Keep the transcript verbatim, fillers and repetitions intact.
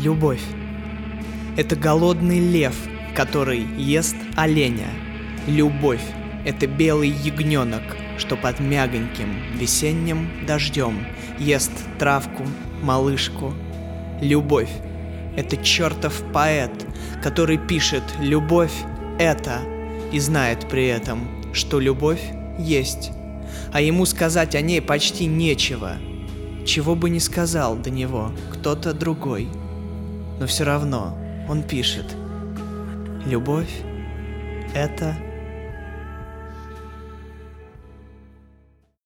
Любовь — это голодный лев, который ест оленя. Любовь — это белый ягненок, что под мягоньким весенним дождем ест травку, малышку. Любовь — это чертов поэт, который пишет «любовь — это» и знает при этом, что любовь есть, а ему сказать о ней почти нечего, чего бы ни сказал до него кто-то другой. Но все равно он пишет «любовь — это...»